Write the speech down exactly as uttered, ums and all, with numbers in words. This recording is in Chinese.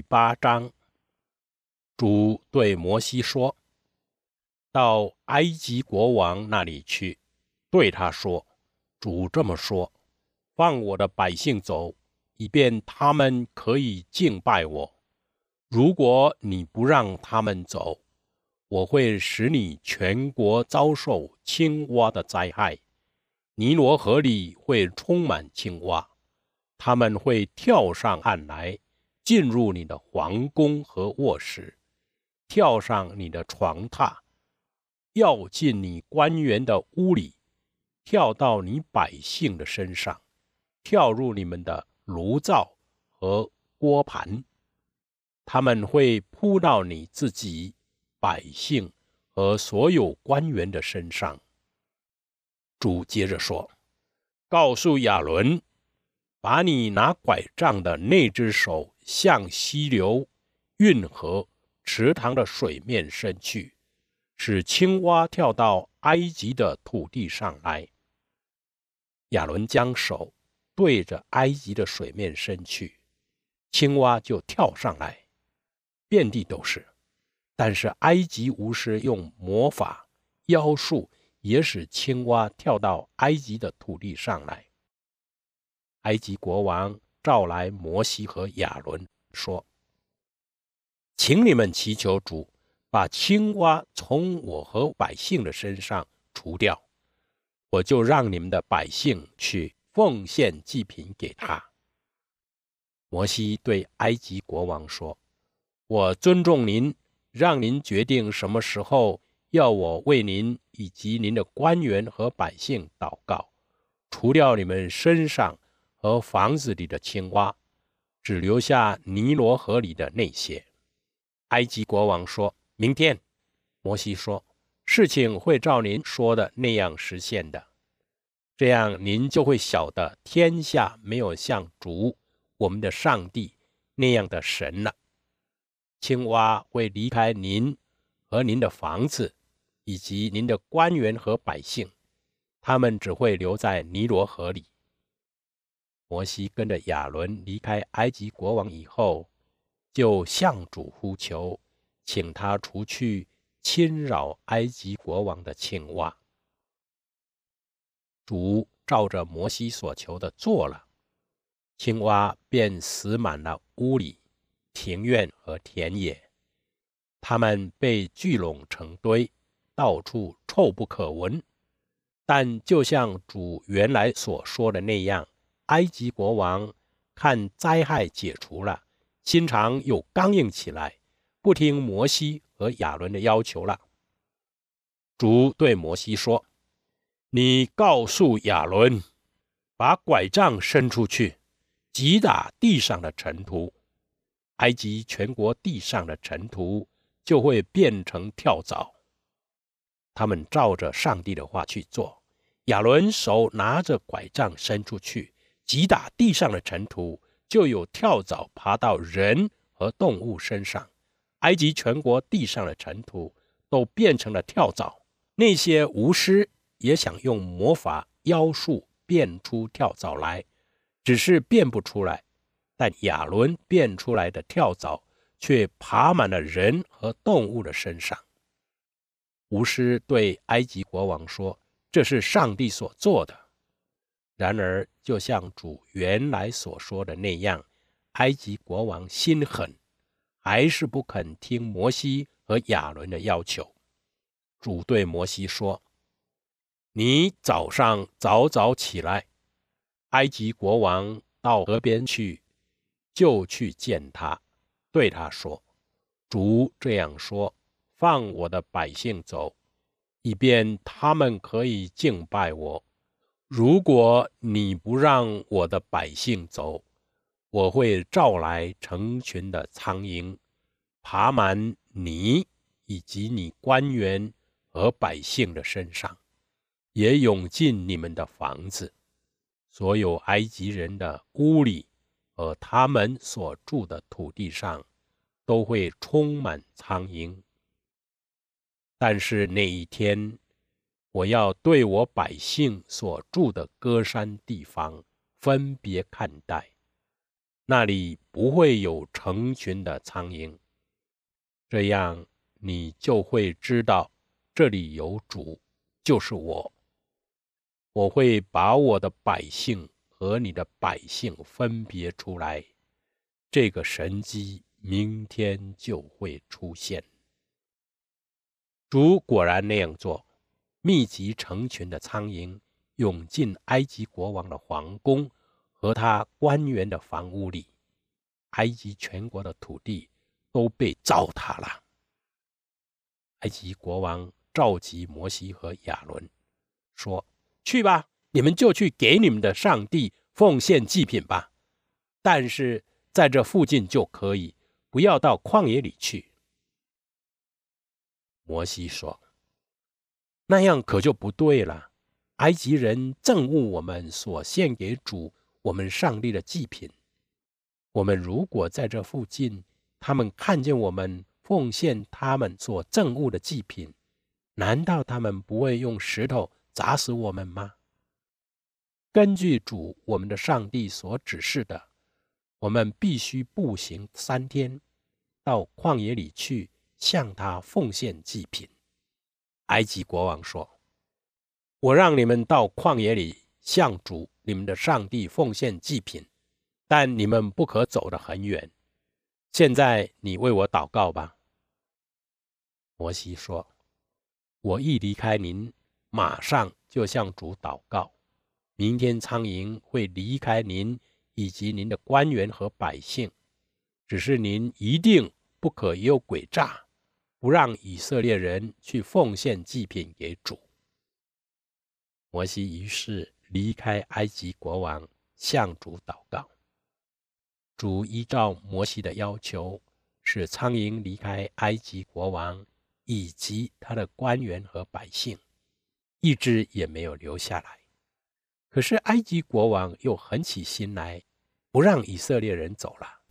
八章，主对摩西说：到埃及国王那里去，对他说：主这么说，放我的百姓走，以便他们可以敬拜我。如果你不让他们走，我会使你全国遭受青蛙的灾害。尼罗河里会充满青蛙，他们会跳上岸来，进入你的皇宫和卧室，跳上你的床榻，要进你官员的屋里，跳到你百姓的身上，跳入你们的炉灶和锅盘。他们会扑到你自己、百姓和所有官员的身上。主接着说：告诉亚伦，把你拿拐杖的那只手向溪流、运河、池塘的水面伸去，使青蛙跳到埃及的土地上来。亚伦将手对着埃及的水面伸去，青蛙就跳上来，遍地都是。但是埃及巫师用魔法、妖术也使青蛙跳到埃及的土地上来。埃及国王召来摩西和亚伦，说：请你们祈求主，把青蛙从我和百姓的身上除掉，我就让你们的百姓去奉献祭品给他。摩西对埃及国王说：我尊重您，让您决定什么时候要我为您以及您的官员和百姓祷告，除掉你们身上和房子里的青蛙，只留下尼罗河里的那些。埃及国王说：明天。摩西说：事情会照您说的那样实现的，这样您就会晓得天下没有像主我们的上帝那样的神了。青蛙会离开您和您的房子，以及您的官员和百姓，他们只会留在尼罗河里。摩西跟着亚伦离开埃及国王以后，就向主呼求，请他除去侵扰埃及国王的青蛙。主照着摩西所求的做了，青蛙便死满了屋里、庭院和田野，它们被聚拢成堆，到处臭不可闻。但就像主原来所说的那样，埃及国王看灾害解除了，心肠又刚硬起来，不听摩西和亚伦的要求了。主对摩西说：你告诉亚伦，把拐杖伸出去，击打地上的尘土，埃及全国地上的尘土就会变成跳蚤。他们照着上帝的话去做，亚伦手拿着拐杖伸出去，击打地上的尘土，就有跳蚤爬到人和动物身上，埃及全国地上的尘土都变成了跳蚤。那些巫师也想用魔法妖术变出跳蚤来，只是变不出来，但亚伦变出来的跳蚤却爬满了人和动物的身上。巫师对埃及国王说：这是上帝所做的。然而就像主原来所说的那样，埃及国王心狠，还是不肯听摩西和亚伦的要求。主对摩西说：你早上早早起来，埃及国王到河边去，就去见他，对他说：主这样说，放我的百姓走，以便他们可以敬拜我。如果你不让我的百姓走，我会召来成群的苍蝇，爬满你以及你官员和百姓的身上，也涌进你们的房子，所有埃及人的屋里和他们所住的土地上都会充满苍蝇。但是那一天，我要对我百姓所住的歌山地方分别看待， 那里不会有成群的苍蝇。这样你就会知道这里有主，就是我。我会把我的百姓和你的百姓分别出来，这个神迹明天就会出现。主果然那样做，密集成群的苍蝇涌进埃及国王的皇宫和他官员的房屋里，埃及全国的土地都被糟蹋了。埃及国王召集摩西和亚伦，说：去吧，你们就去给你们的上帝奉献祭品吧，但是在这附近就可以，不要到旷野里去。摩西说：那样可就不对了，埃及人憎恶我们所献给主我们上帝的祭品，我们如果在这附近，他们看见我们奉献他们所憎恶的祭品，难道他们不会用石头砸死我们吗？根据主我们的上帝所指示的，我们必须步行三天，到旷野里去向他奉献祭品。埃及国王说：我让你们到旷野里向主你们的上帝奉献祭品，但你们不可走得很远。现在你为我祷告吧。摩西说：我一离开您，马上就向主祷告。明天苍蝇会离开您以及您的官员和百姓，只是您一定不可有诡诈，不让以色列人去奉献祭品给主。摩西于是离开埃及国王，向主祷告。主依照摩西的要求，使苍蝇离开埃及国王以及他的官员和百姓，一只也没有留下来。可是埃及国王又狠起心来，不让以色列人走了。